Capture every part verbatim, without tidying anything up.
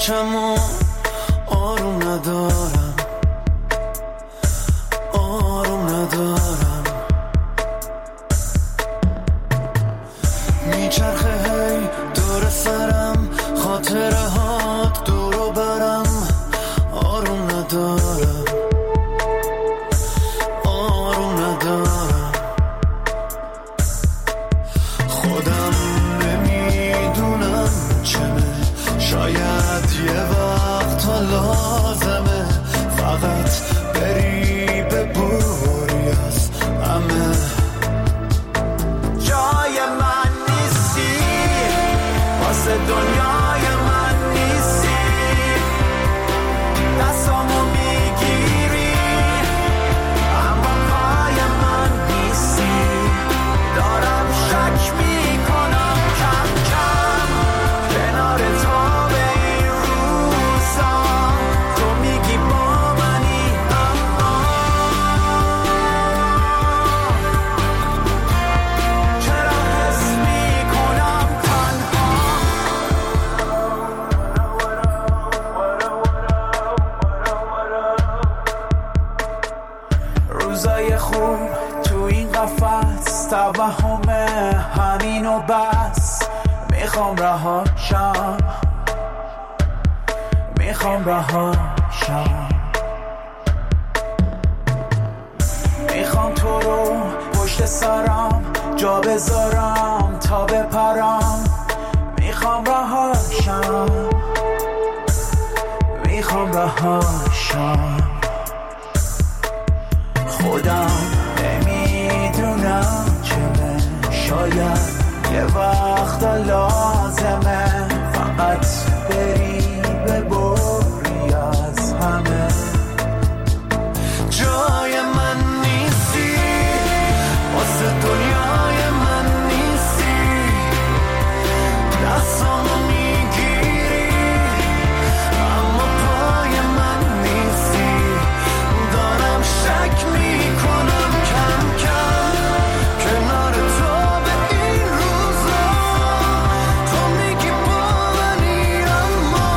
میپیچم و آروم ندارم، آروم ندارم. میچرخه هی دور سرم، خاطره هات دورو برم. آروم ندارم، آروم ندارم. خودم نمیدونم چمه، شاید یه وقت ها لازمه فقط بری ببری از همه. جای من نیستی، واسه دنیای من نیستی. دستامو میگیری اما پای من نیستی. دارم شک میکنم کم کم کنار تو به این روزا. تو میگی با منی اما چرا حس میکنم تنها. روزای خوب تو این قفس توهمه همینو بس. میخوام رهاشم، میخوام رهاشم. میخوام تو رو پشت سرم جا بذارم تا بپرم. میخوام رهاشم، میخوام رهاشم. خودم نمیدونم چمه، شاید یه وقت لازمه فقط بری ببری از همه. جای من نیستی، واسه دنیای من نیستی. دستامو میگیری اما پای من نیستی. دارم شک میکنم کم کم کنار تو به این روزا. تو میگی با منی اما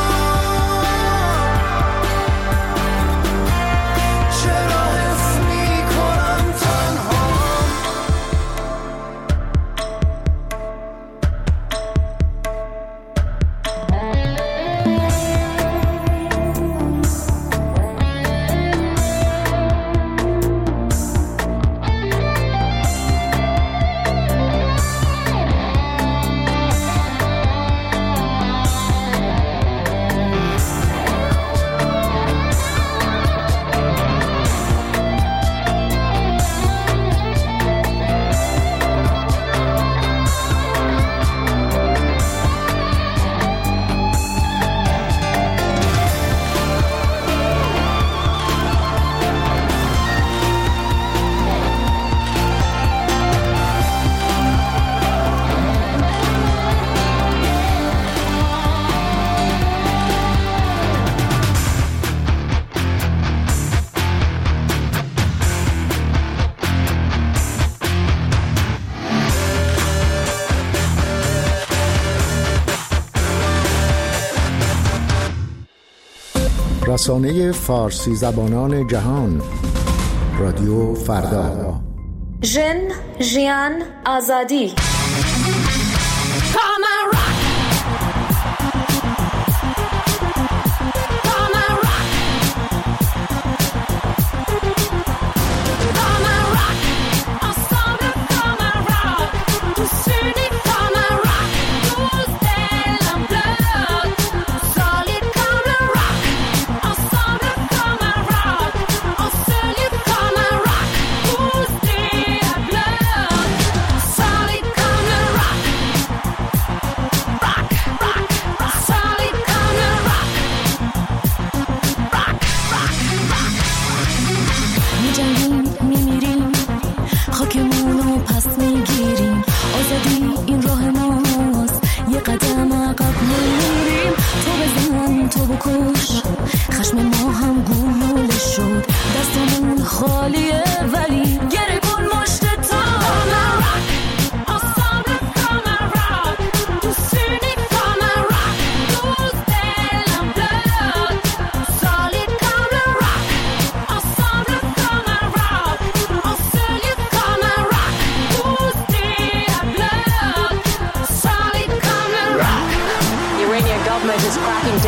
چرا حس میکنم تنها. رسانه فارسی زبانان جهان، رادیو فردا. ژن، ژیان، آزادی. Solid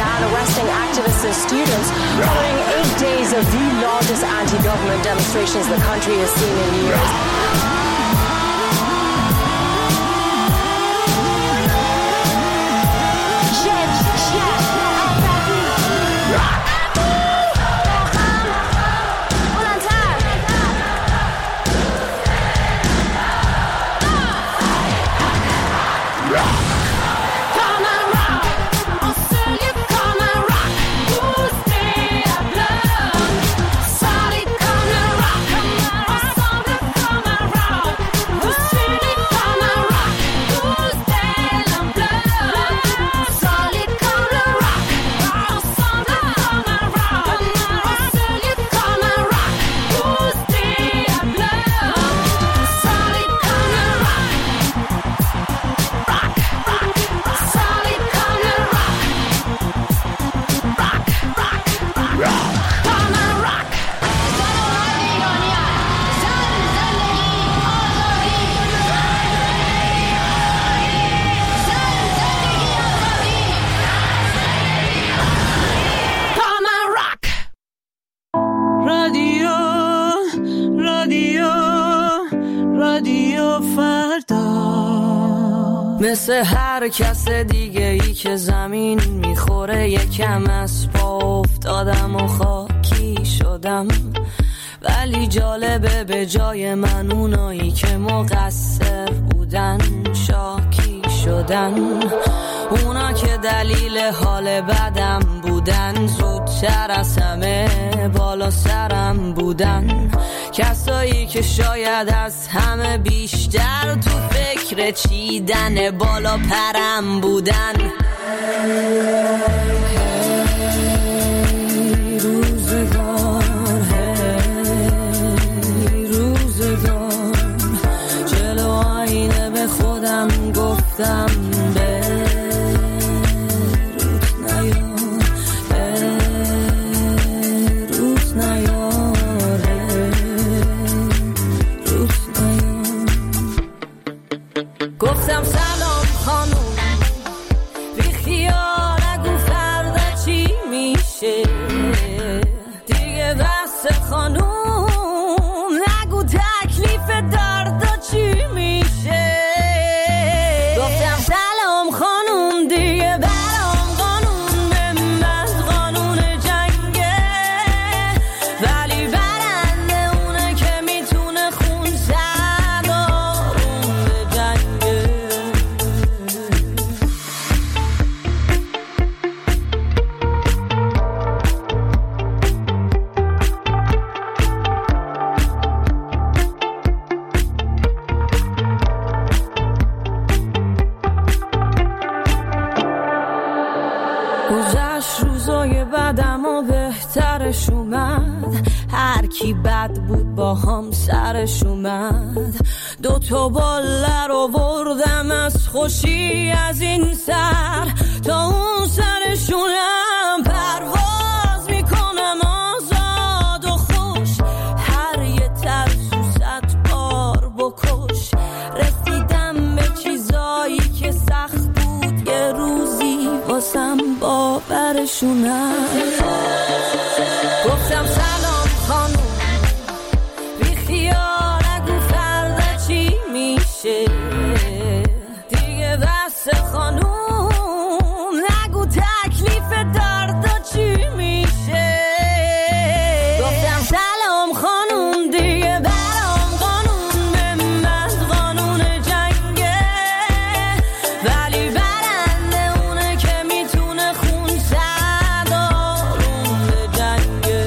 began arresting activists and students following eight days of the largest anti-government demonstrations the country has seen in years. مثل هر کس دیگه ای که زمین میخوره یکم از پا افتادم و خاکی شدم، ولی جالبه به جای من اونایی که مقصر بودن شاکی شدن. اونا که دلیل حال بدم بودن زودتر از همه بالا سرم بودن. کسایی که شاید از همه بیشتر تو فکر چیدن بالا پرم بودن. هی روزگار، هی روزگار، جلو آینه به خودم گفتم به گفتم سلام خانوم، بی خیال نگو فردا چی میشه دیگه، بس خانوم نگو تکلیف دردا چی میشه. گفتم سلام خانوم، دیگه برام قانون به من قانون جنگه، ولی برنده اونه که میتونه خون سردارون به جنگه. گذشت روزای بدم و بهترش اومد، هر کی بد بود با هم سرش اومد. دو تا باله رو بردم از خوشی از این سر تا اون سرشونم پرواز میکنم آزاد و خوش. هر یه ترسو صد بار بکش، رسیدم به چیزایی که سخت بود یه روزی واسم باورشونم. گفتم سلام خانوم، بی خیال نگو فردا چی میشه دیگه، بس خانوم نگو تکلیف دردا چی میشه. گفتم سلام خانوم، دیگه برام قانون به من قانون جنگه، ولی برنده اونه که میتونه خون سردارون به جنگه.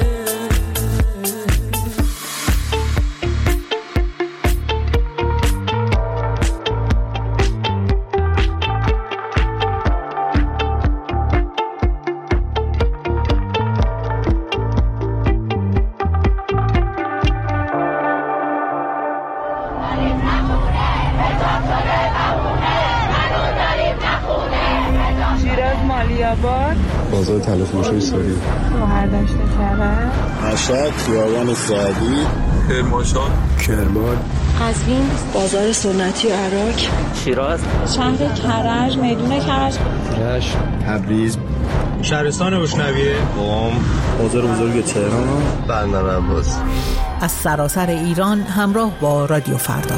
شیراز مالیاباد، بازار تلفروشی سوری، شهرداشت کرد، مشهد خیابان سعدی، کرمانشاه، کرمان، قزوین، بازار سنتی عراق، شیراز، شهر کرج، میدون کرج، رشت، تبریز، شهرستان اشنویه. قم بازار بزرگ تهران. بندر عباس. از سراسر ایران همراه با رادیو فردا.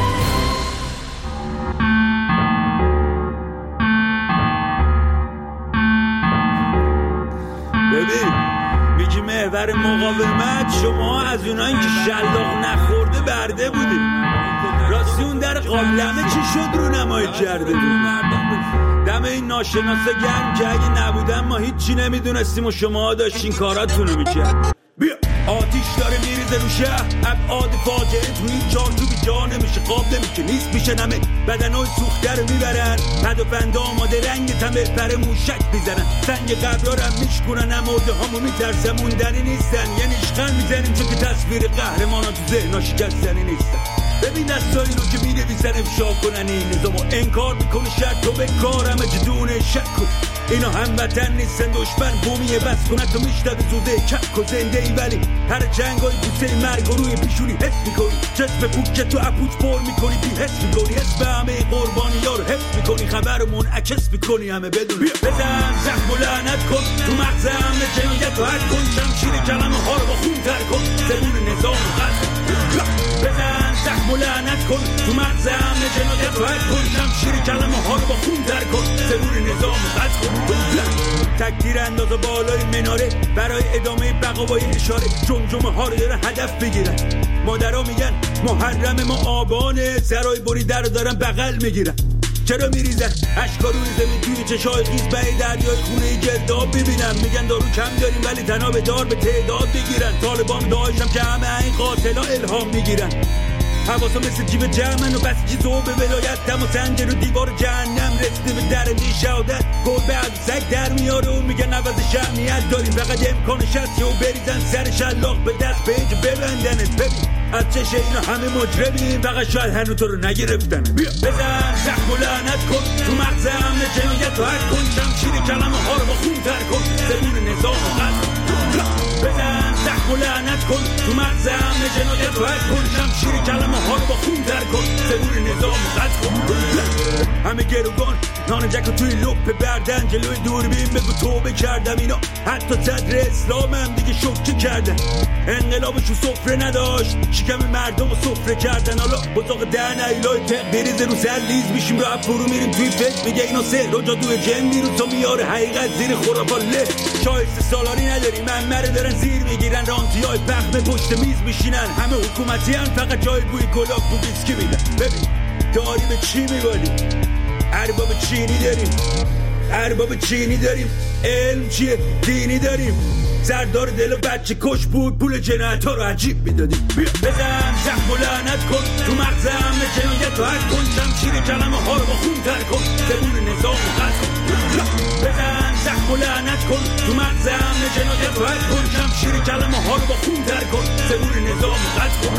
ببین میگی محور مقاومت شما از اونایی که شلاق نخورده برده بودی. راستی اون در قابلمه چی شد رو نمایی کرده بود؟ دم این ناشناسه گرم که اگه نبودن ما هیچی نمیدونستیم و شما داشتین کاراتونو میکرد. بیا آتیش داره میریزه رو شهر، ابعاد فاجعه تو این چار تو بی جا نمیشه، قاب نمیشه، نیست میشه نمه، بدنای سوخته رو میبرن، پد و فنده آماده رنگ تمه پر موشک میزنن، سنگ قبرارم میشکنن، امورده هامو میترسه موندنی نیستن، یعنی اشغل میزنیم چون که تصویر قهرمانا تو ذهنا شکستنی نیستن. ببین دستایی رو که مینویسن افشا کنن این نظامو انکار میکنه، شرط تو به کارمه جدونه شک کن، اینا هموطن نیستن، دشمن بومیه بس کنه تو میشتد زوده کک و زنده ای، ولی هر جنگای بوسه مرگ و روی پیشونی حس میکنی، جسم پوک که تو اپوچ پر میکنی بی حس میکنی، اسم همه قربانی ها رو حفظ میکنی، خبر رو منعکس میکنی همه بدون. بزن زخم و لعنت کن تو مغز همه جنایت و حد کن، شمشیر کلمه ها رو با خون تر کن، زبون نظام و قصد. بزن زخم و لعنت کن تو مغز همه جنایت و حد کن، شمشیر کلمه ها رو با خون تر کن، زبون نظام و قصد کن. تکتیر انداز بالای مناره برای ادامه بقا با اشاره، جمجمه ها رو دارن هدف بگیرن، مادرها میگن محرم ما آبانه، سرای بری در رو دارن بغل میگیرن، چرا میریزن اشکا روی زمین توی چشای خیز به دریای خونه گرداب ببینم، میگن دارو کم داریم ولی تنها به دار به تعداد بگیرن، طالبان داعشم که همه این قاتلا الهام میگیرن، حواسا مثل جیب جمعن و بسیجی زوب ولایت دم و سنجر و دیوار جهنم رسیده به درنی شهادت، گل بعد سگ در میاره و میگن عوض شهمیت داریم، فقط امکانش هست که و بریزن سر شلاق به دست پیج ببندنت. ببین از چشه اینا همه مجرمیم، فقط شاید هنو تو رو نگرفتن. بیا بزن زخم و لعنت کن تو مغز همه جنایت و حد کن، شمشیر کلمه ها رو با خون تر کن، زبون نظام و قصد. بزن زخم و لعنت کن تو مغز همه جنایت و حد کن، شمشیر کلمه ها رو با خون تر کن، زبون نظام و قصد کن. همه گروگان نان جک توی لپ بردن، جلوی دوربین بگو توبه کردم، اینا حتی صدر اسلام هم دیگه شوکه کردن، انقلابشو سفره نداشت شکم مردم رو سفره کردن، حالا بزاق دهن ایلای تق بریز رو سر لیز میشیم رو فرو میریم توی فکر، میگه اینا سهر و جادوی جن میرون تا میاره حقیقت زیر خرافات له، شایسته سالاری نداریم همه دارن زیر میگیرن، رانتی های پخمه پشت میز میشینن، همه حکومتی هم فقط جای بوی گلاب بو بیسکی میدن. ببین داری به چی میبالی؟ ارباب چینی داریم، ارباب چینی داریم، علم چیه؟ دینی داریم، سردار دل و بچه کش بود، پول جنایت ها رو عجیب میدادیم. بزن زخم و لعنت کن تو مغز همه جنایت و حد کن، شمشیر کلمه ها رو با خون تر کن، زبون نظام و قصد کن. بزن زخم و لعنت کن تو مغز همه جنایت و حد کن، شمشیر کلمه ها رو با خون تر کن، زبون نظام و قصد کن.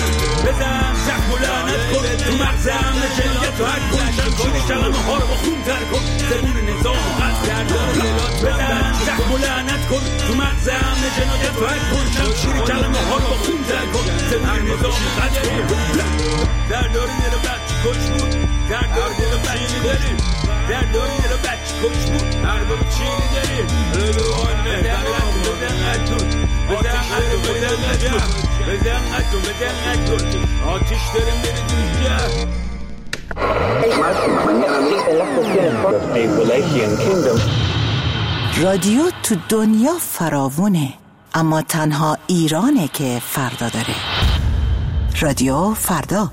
بزن زخم و لعنت کن تو مغز همه جنایت و حد کن، شمشیر کلمه ها رو با خون تر کن، زبون نظام و قصد کن. بزن زخم و لعنت کن تو مغز همه جنایت و حد کن، شمشیر کلمه ها رو با خون تر کن، زبون نظام و قصد کن. در داری دل بچه کش بود، در داری دل بچه داریم، در داری دل بچه کش بود، ارباب چینی داریم، رگو آنه در لحظه بزن قدون، بزن قدون بزن قدون بزن قدون بزن قدون آتیش داریم بریدون جه. رادیو تو دنیا فراوونه، اما تنها ایرانه که فردا داره. رادیو فردا.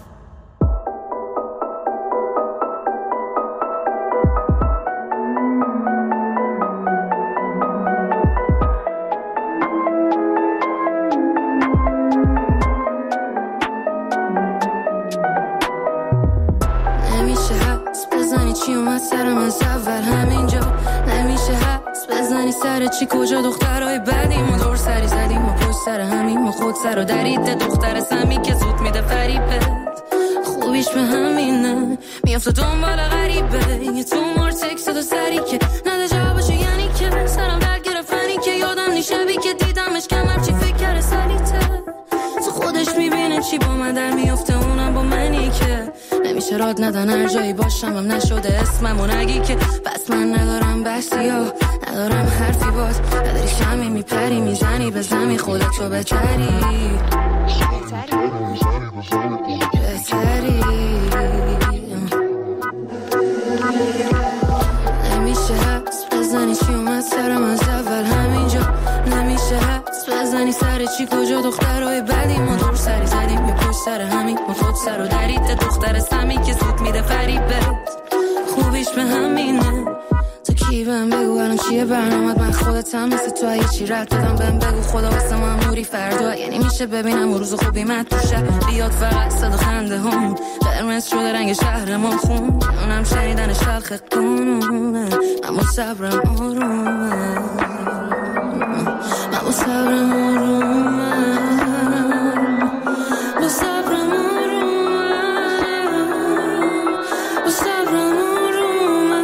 نمیشه حس بزنی چی اومد سرم از اول همینجا، نمیشه حس بزنی سر چی کجا دخترهای بدیم و دور سری زدیم و پشت سر همین و خود سر و دریده، دختر سمی که زود میده فریبت، خوبیش به همینه میافته دنبال غریبه، یه تو مار تکست و سری که نده جوابشو، یعنی که سرم درد گرفتنی که یادم نی شبی که دیدمش کمر چی فکر کرده سلیته، تو خودش میبینه چی با من در میافته، اونم با منی که نمیشه راد ندن هر جایی باشم هم نشده اسمم و نگی که بس من ندارم بحثی ها، ندارم حرفی باز نداری شمی میپری میزنی به زمین خودتو بچری بهتری نمیشه حس بزنی چی اومد سرم از اول همینجا نمیشه حس بزنی سر چی کجا دخترهای بدی ما دور سری زدیم یه پشت سر همین ما خود سر و درید دختر سمی که زود میده فریبه خوبیش به همینه تو کی بهم بگو الان چیه برنامت من خودتم مثل تو اگه چی رد بدم بهم بگو خدا واسه ماموری فردا یعنی میشه ببینم روز خوبی مت توشه بیاد فقط صدا خنده هم قرمز شده رنگ شهرمون خون اونم شنیدنش خلق قانونه اما صبرم آرومه اما صبرم آرومه با صبرم آرومه با صبرم آرومه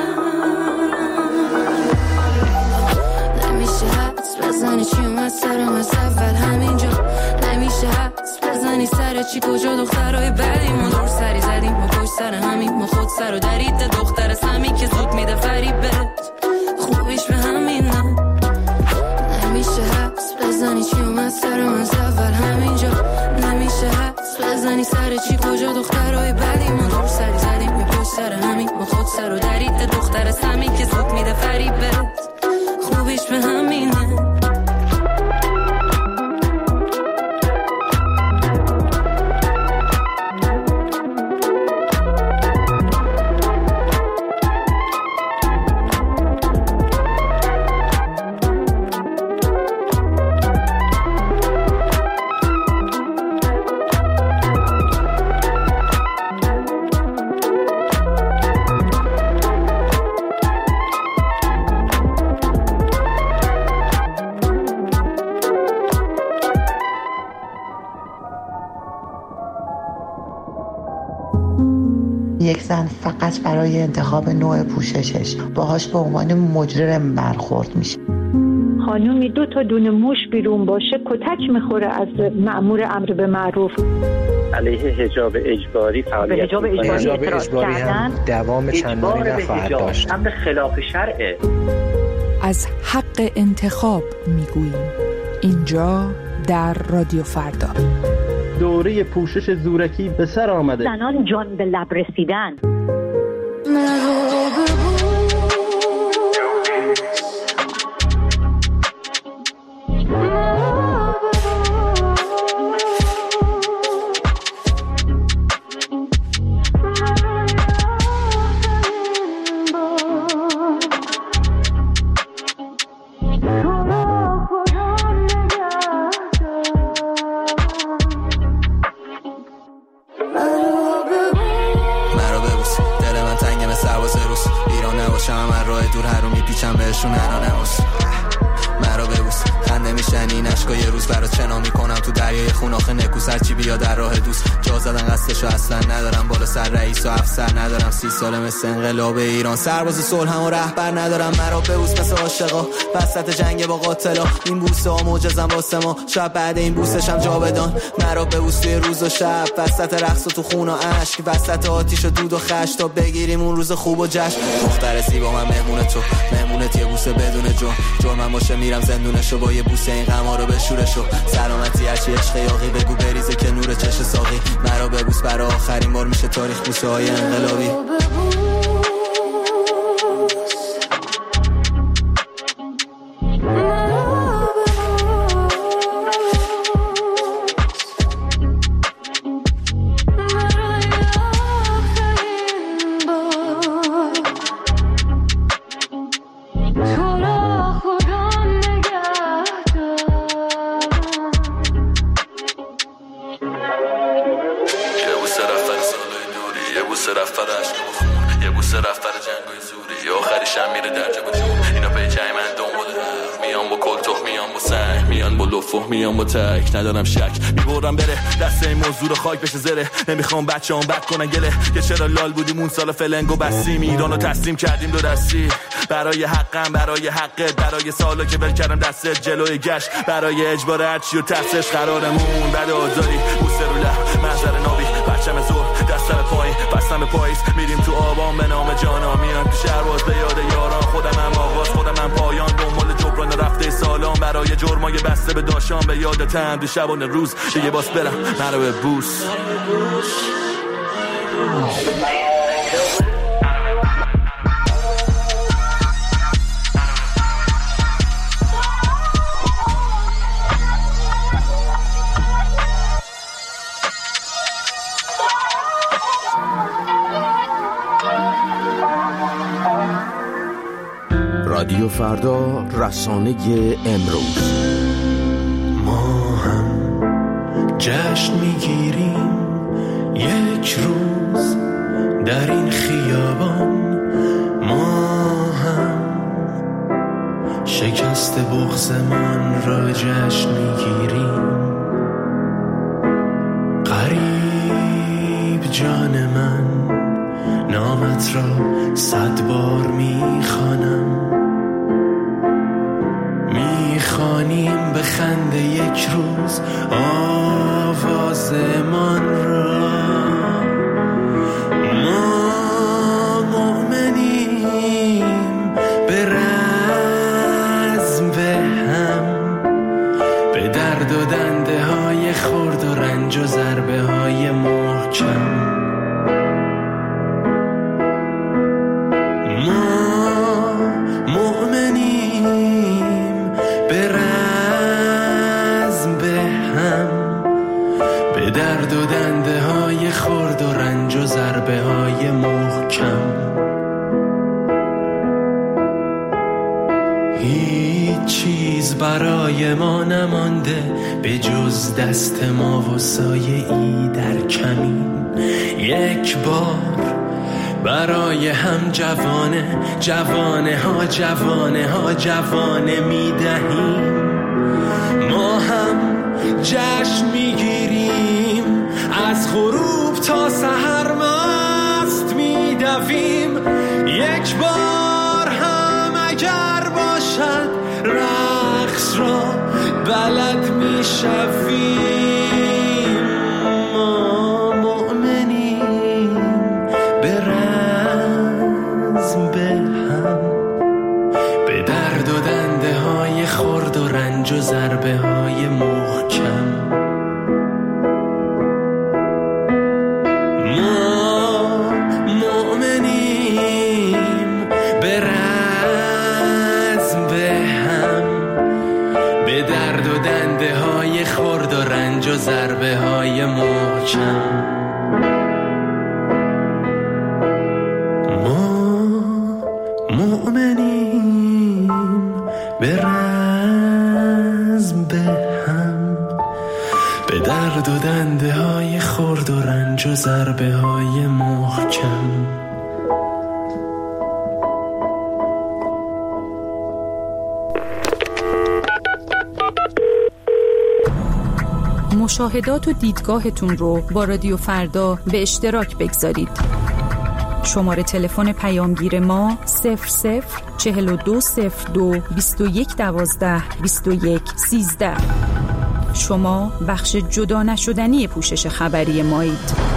نمیشه حدس بزنی چی اومد سرم از اول همینجا نمیشه حدس بزنی سر چی کجا دخترهای بدی ما دور سری زدیم ما پشت سر همین ما خود سر و درید دختر سمی که زود میده فریبت خوبیش به همینه نمیشه حدس بزنی چی اومد سرم از اول همینجا نمیشه حدس بزنی سر چی کجا دخترهای بدی ما دور سری زدیم یه پشت سر همین ما خود سر و درید دختر سمی که زود میده فریبت خوبیش به همینه یک زن فقط برای انتخاب نوع پوششش باهاش به عنوان مجرم برخورد میشه. خانومی دو تا دونه موش بیرون باشه کتک میخوره از مأمور امر به معروف. علیه حجاب اجباری فعالیت حجاب اجباری اعتراض کردن دوام چندانی نخواهد داشت. امر خلاف شرعه. از حق انتخاب میگوییم اینجا در رادیو فردا. دوره پوشش زورکی به سر آمده. زنان جان به لب رسیدن. سی ساله مثل انقلاب ایران سرباز صلح هم و رهبر ندارم مرا ببوس مثل عاشقا وسط جنگ با قاتلا این بوسه ها معجزن واسه ما شب بعد این بوسشم جاودان مرا ببوس توی روز و شب وسط رقص و تو خون و اشک وسط آتیش و دود و خش تا بگیریم اون روز خوب و جشن دختر زیبا من مهمون تو مهمونت یه بوسه بدون جرم جرمم باشه میرم زندونشو با یه بوسه این غما رو بشورشو سلامتی هرچی عشق یاقی بگو بریزه که نور چش ساقی مرا ببوس برای آخرین بار میشه تاریخ بوسه های انقلابی میام با تک ندارم شک میبرم بره دست این موضوع رو خاک بشه زره نمیخوام بچه هم بد کنن گله که چرا لال بودیم اون سال فلنگو بستیم ایرانو تسلیم کردیم دو دستی برای حقم برای حقت برای سالا که بل کردم دستت جلوی گشت برای اجبار هرچی و تفسش قرارمون بعد آزاری بوسه رو لب منظر نابی بچم زور دست سر پایین بس میرسم به پاییز میریم تو آبان به نام جانا میام تو شهر باز به یاد یاران خودم هم آغاز خودم هم پایان دنبال جبران رفته سالان برای جرمای بسته به داشان به یادتم دو شبانه روز یه باس برم مرا به بوس رادیو فردا، رسانه امروز. ما هم جشن میگیریم یک روز در این خیابان، ما هم شکست بغضمان را جشن میگیریم. غریب جان من نامت را صد بار میخوانم، میخوانیم به خنده یک روز آوازمان را. ما مؤمنیم به رزم به هم، به درد و دنده های خرد و رنج و ضربه های محکم. درد و دنده های خرد و رنج و ضربه های محکم. هیچ چیز برای ما نمانده به جز دست ما و سایه ای در کمین. یک بار برای هم جوانه جوانه ها جوانه ها جوانه می دهیم. ما هم جشن می گیریم، از غروب تا سحر مست می دویم. یک بار هم اگر باشد رقص را بلد می شویم. ما مؤمنیم به رزم به هم، به درد و دنده های خرد و رنج و ضربه های محکم. و ضربه های محکم. ما مؤمنیم به رزم به هم، به درد و دنده های خرد و رنج و ضربه های محکم. مشاهدات و دیدگاهتون رو با رادیو فردا به اشتراک بگذارید. شماره تلفن پیامگیر ما صفر صفر چهل و دو صفر دو بیست و یک دوازده بیست و یک سیزده. شما بخش جدا نشدنی پوشش خبری مایید.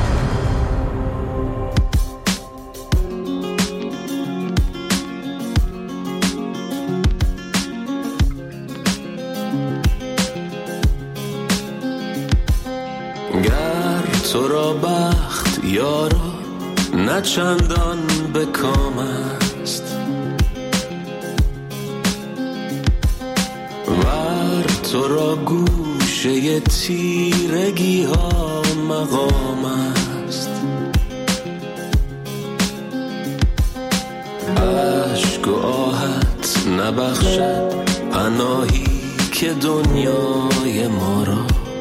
تو را بخت یارا نه چندان به کام است، ور تو را گوشه تیرگی ها مقام است. عشق و آهت نبخشد پناهی که دنیای ما را.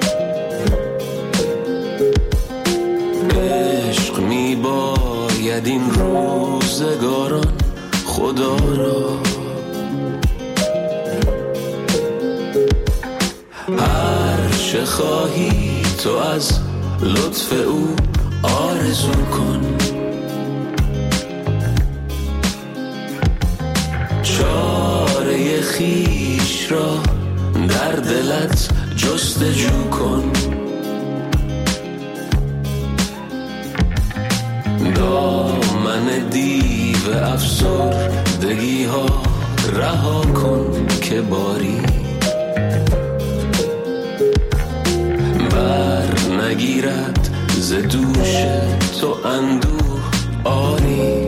عشق می باید این روزگاران خدا را. هر چه خواهی تو از لطف او آرزو کن، چاره خویش را در دلت جستجو کن. دامن دیو افسردگی ها رها کن که باری بر نگیرد ز دوش تو اندوه آری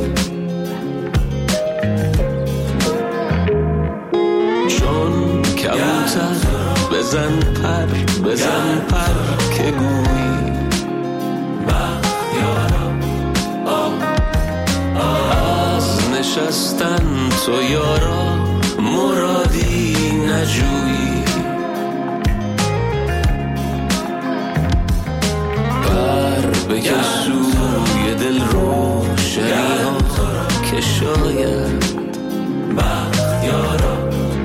چون کبوتر بزن پر بزن پر که گویی از نشستن تو یارا مرادی نجویی بر بکش سوی دل روشنی ها که شاید بختیارا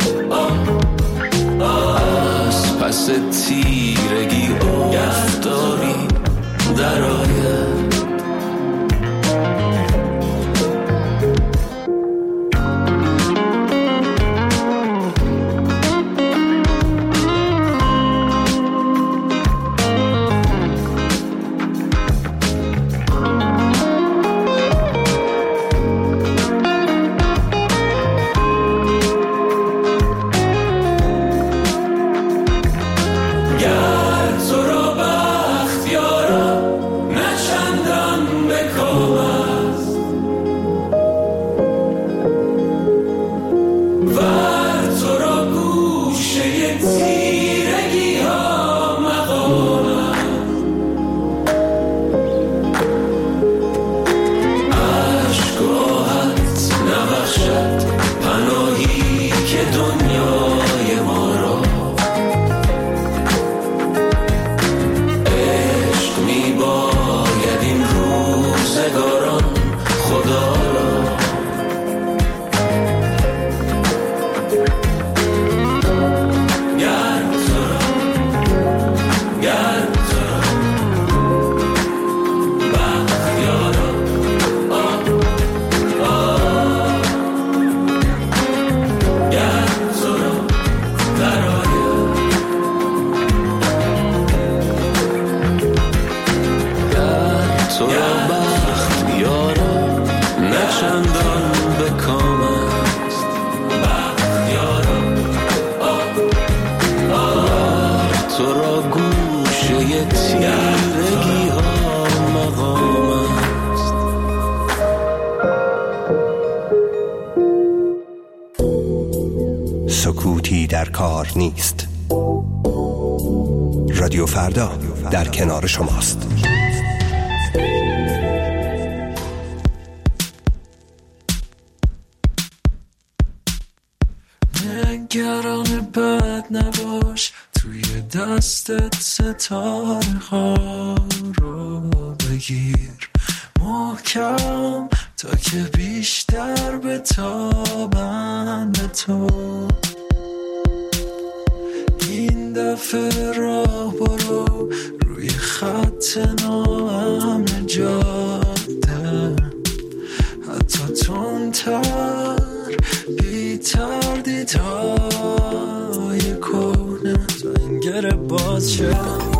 از پس تیرگی افتابی در آید سکوتی در کار نیست. رادیو فردا در کنار شماست. نگران بد نباش، توی دستت ستاره ها رو بگیر محکم تا که بیشتر بتابن به تو. این دفعه راه برو روی خط ناامن جاده، حتی تندتر بی تردیدهای کهنه تا این گره باز شه.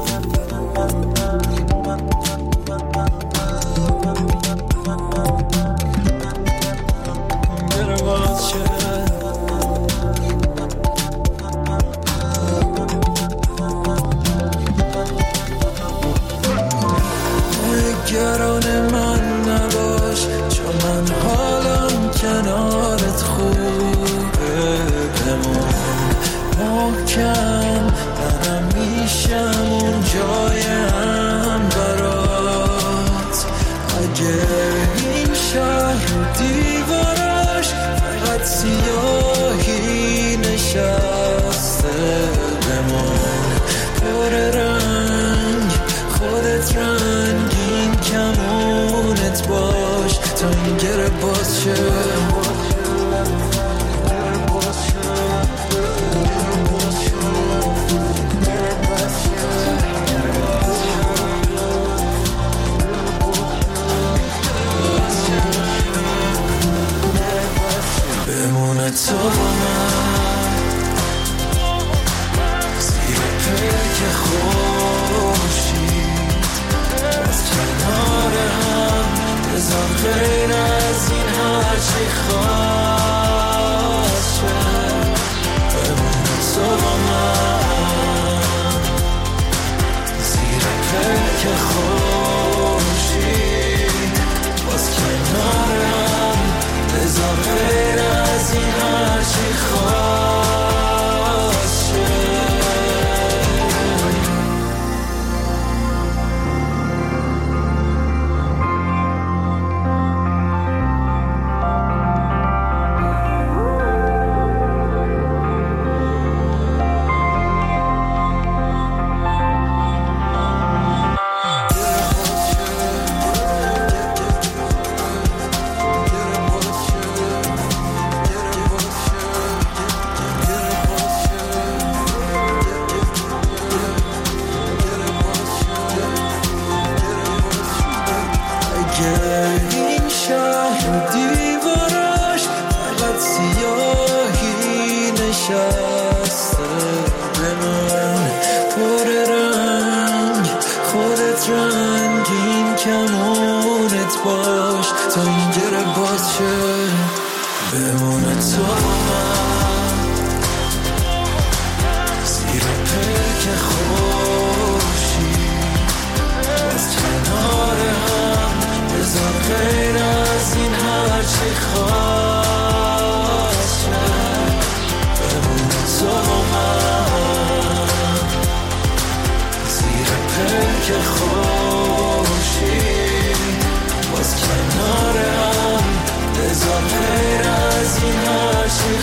نگران من نباش، چون من حالم کنارت خوبه. بمون محکم، منم میشم اون جایم برات. اگه این شهر و دیوارش فقط سیاهی نشسته، بمون پر رنگ خودت رنگین کمونت باش تا این گره باز شه. بمونه تو با من زیر پرک خورشید، باز کنار هم بزن قلب من پر رنگ، خودت رنگین کمونت باش تا این گره باز شه بمونه تو من زیر پلک خوشی باز کنار هم بذار غیر از این هرچی خواست شه بمونه تو من زیر پلک خوشی باز کنار هم بذار غیر از این هرچی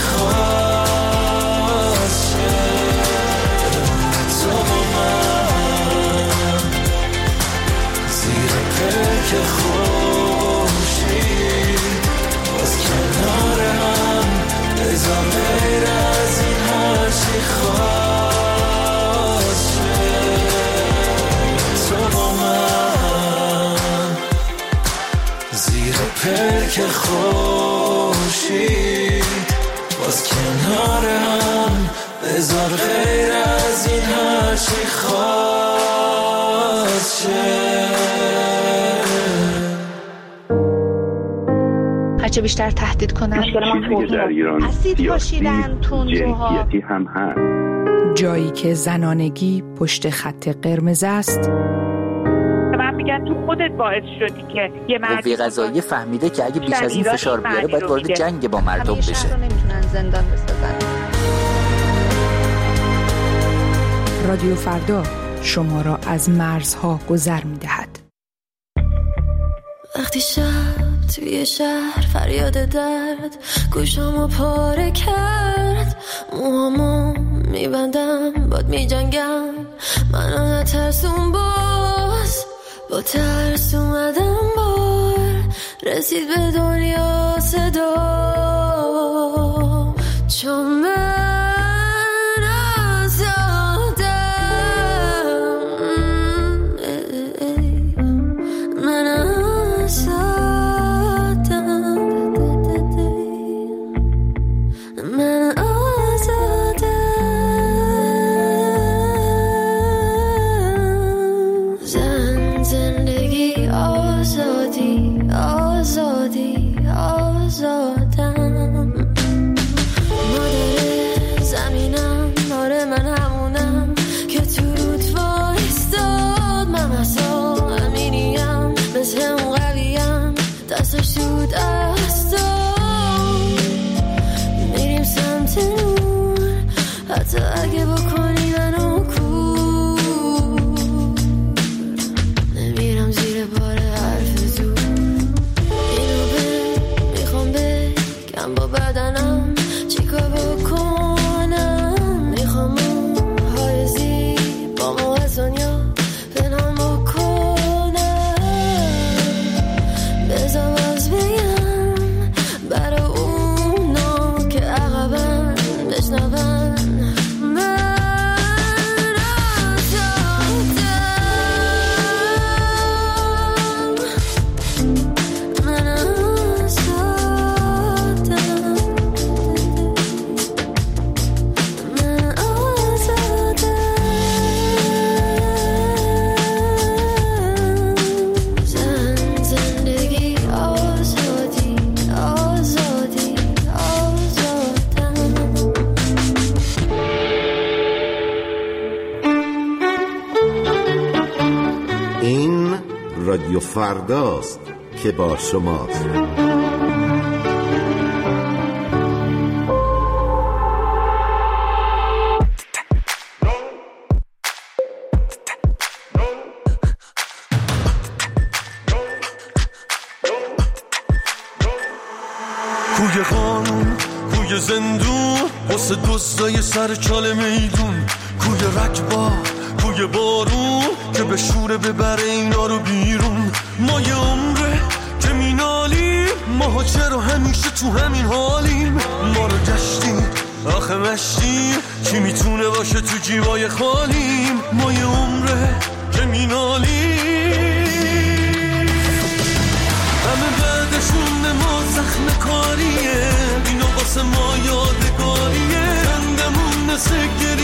خواست شه بمونه تو من زیر پلک خوشی باز کنار هم بذار غیر از این هرچی خواست شه تو من زیر پلک خوشی باز کنار هم بذار غیر از این هرچی خواست شه هرچه بیشتر تهدید کنن چیزی که در ایران سیاسی جنسیتی هم هست. جایی که زنانگی پشت خط قرمز است. من میگم تو خودت باعث شدی که یه مرد قوه قضاییه فهمیده که اگه بیش از این فشار بیاره باید وارد جنگ با مردم بشه. همیشه رو نمیتونن زندان بسازن. رادیو فردا شما را از مرزها گذر میدهد. وقتی شب توی شهر فریاد درد گوشامو پاره کرد، موهامو میبندم باد میجنگم، منو نترسون باز، با ترس اومدم بار رسید به دنیا صدا، چون من آزادم، من آزادم، من آزادم، زن زندگی آزادی آزادی آزادم، مادر زمینم، آره من همونم که تو رود وایستاد، من اصلا امینیم مثل اون قویم دستش تو دستم، میریم سمت نور حتی اگه بکنی منو کور، نمیرم زیر بار حرف زور، اینو به میخوام بگم با بدنم چیکار بکنم، میخوام های زیبا مو از دنیا پنهان بکنم، بذار باز بگم برای اونا که عقبم بشنون، من آزادم، من آزادم، من آزادم، زن زندگی آزادی آزادی آزادم. این رادیو فرداست که با شماست. کوی قانون، کوی زندون، واسه دوستای سر چال میدون، کوی رکبا، کوی بارون که به شوره ببره اینا رو بیرون، ما یه عمره که مینالیم، ما چرا همیشه تو همین حالیم، ما رو گشتیم آخه مشتیم، کی میتونه باشه تو جیبای خالیم، ما یه عمره که مینالیم، همه بعدشون ما زخم کاریه، اینا واسه ما یادگاریه، خندمون مثل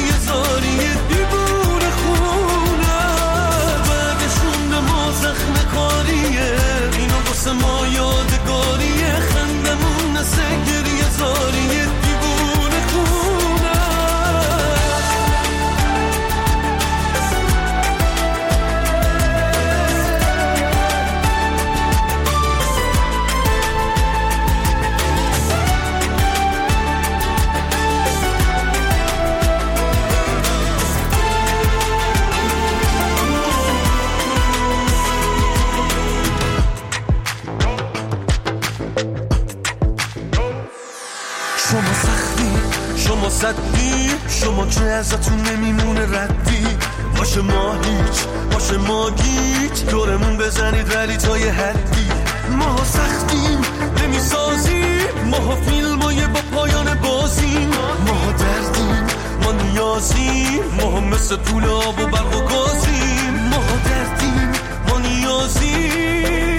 صدی شما که ازتون نمیمونه ردی باشه ما هیچ باشه ما گیج دورمون بزنید ولی تا یه حدی ما سختیم نمیسازیم ما فیلمای با پایان بازیم ما دردیم ما نیازیم ما مثل طول آب و برق و گازیم ما دردیم ما نیازیم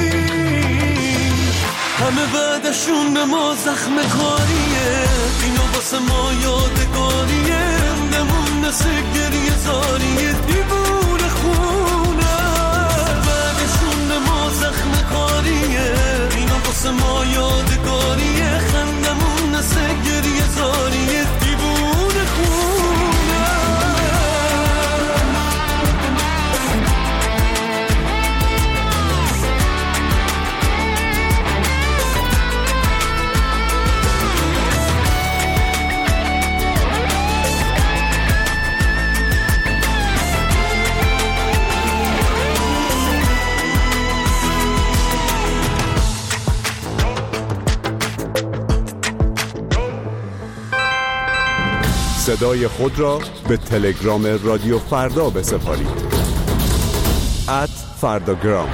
همه بعدشون به ما زخم کاریه اینو واسه ما یادگاریه رندمون نسه گریه زاریه دیوونه خونه بعدشون به ما زخم کاریه اینو واسه ما یادگاریه خندمون نسه گریه زاریه دیوونه خونه صدای خود را به تلگرام رادیو فردا بسپارید. ات فرداگرام.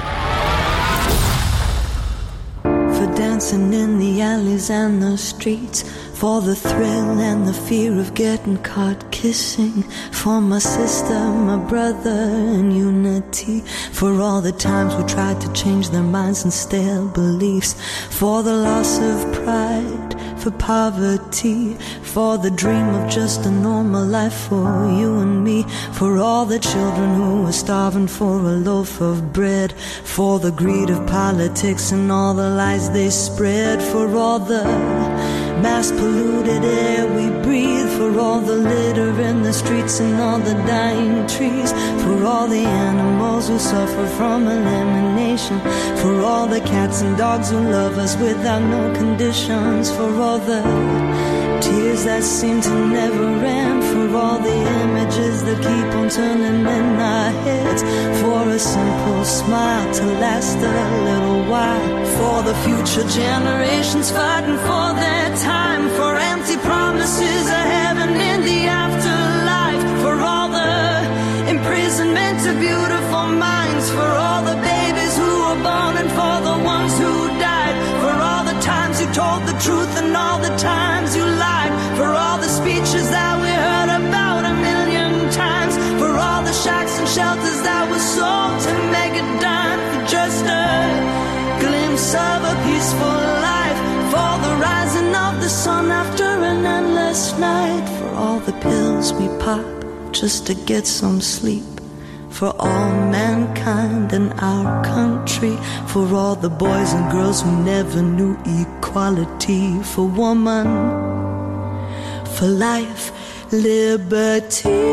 For dancing in the alleys and the streets, for the thrill and the fear of getting caught kissing, for my sister, my brother in unity, for all the times we tried to change their minds and stale beliefs, for the loss of pride, for poverty, for the dream of just a normal life for you and me, for all the children who were starving for a loaf of bread, for the greed of politics and all the lies they spread, for all the mass polluted air we breathe, for all the litter in the streets and all the dying trees, for all the animals who suffer from elimination, for all the cats and dogs who love us without no conditions, for all the tears that seem to never end, for all the images that keep on turning in our heads, for a simple smile to last a little while, for the future generations fighting for their time, for empty promises of heaven in the afterlife, for all the imprisonment of beautiful minds, for all the babies who were born and for the ones who died, for all the times you told the truth and all the times you lied, for all the speeches that we heard about a million times, for all the shacks and shelters that were sold to make a dime for just a glimpse of a peaceful life, for the rising of the sun after an endless night, for all the pills we pop just to get some sleep, for all mankind in our country, for all the boys and girls who never knew equality, for woman, for life, liberty.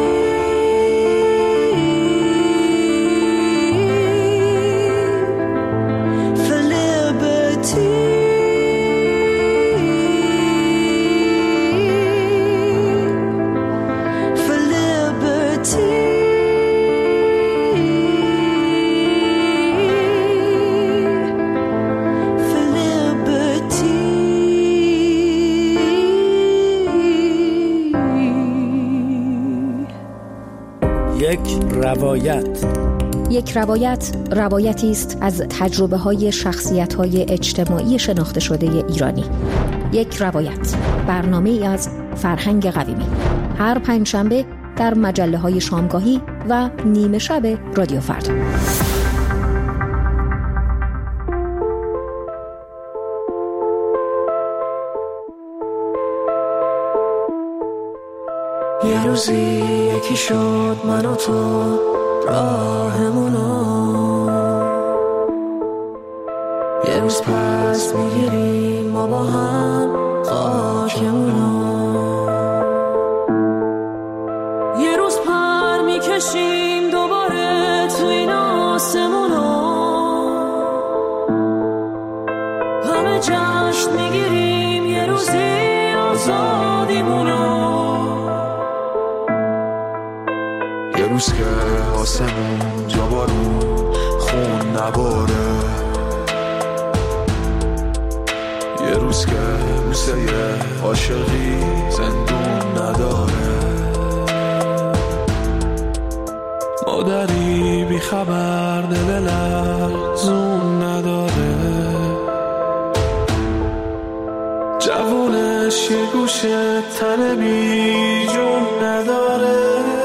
روایت. یک روایت روایتی است از تجربه‌های شخصیت‌های اجتماعی شناخته شده ایرانی. یک روایت برنامه‌ای از فرهنگ قویمی، هر پنجشنبه در مجله‌های شامگاهی و نیمه شب رادیو فردا. یه روزی یکی شد من و تو راهمونو، یه روز پس میگیریم ما با هم خاکمونو، یه روز پر میکشیم دوباره تو این آسمونو، همه جشن میگیریم یه روزی آزادیمونو، یه روز که آسمون جا بارون خون نباره، یه روز که بوسه عاشقی زندون نداره، مادری بی خبر دل لرزون نداره، جوونش یه گوشه تن بی جون نداره.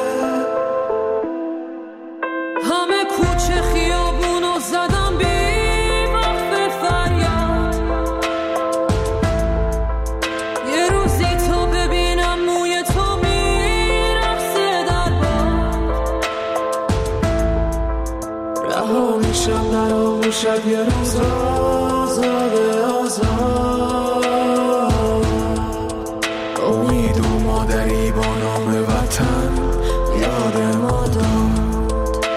همه کوچه خیابونو زدم بی وقف فریاد، یه روزی تو ببینم موی تو میرقصه در باد، رها میشم در آغوشت یه روز آزاده آزاد، امید و مادری با نام وطن یاد ما داد.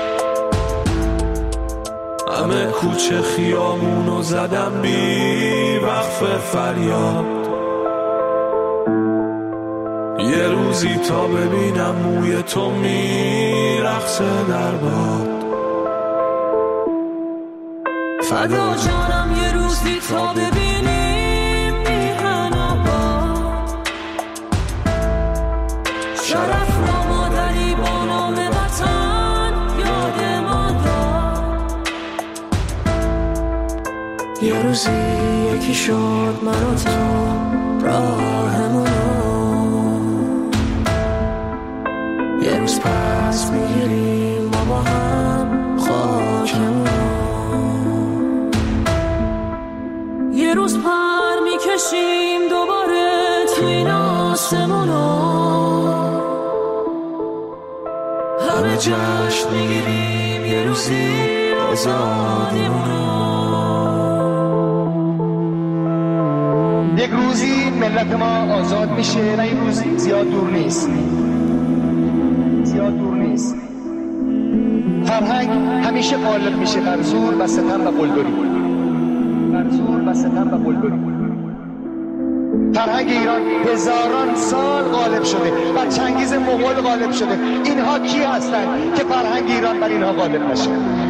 همه کوچه خیامونو زدم بی وقف فریاد، یه روزی تا ببینم موی تو میرقصه در باد. فدا جانم یه روزی تا ببینیم میهن آباد، شرف را مادری با نام وطن یاد ما داد. یه روزی یکی شد من و تو راهمونو، یه روز پس میگیریم ما با هم خاکمونو، یه روز پر میکشیم دوباره تو این آسمونو، همه جشن میگیریم یه روزی آزادیمونو. یک روزی ملت ما آزاد میشه و این روز زیاد دور نیست، زیاد دور نیست. فرهنگ همیشه غالب میشه بر زور و ستم و قلدری، بر زور و ستم و قلدری. فرهنگ ایران هزاران سال غالب شده، بر چنگیز مغول غالب شده. اینها کی هستند که فرهنگ ایران بر اینها غالب نشه؟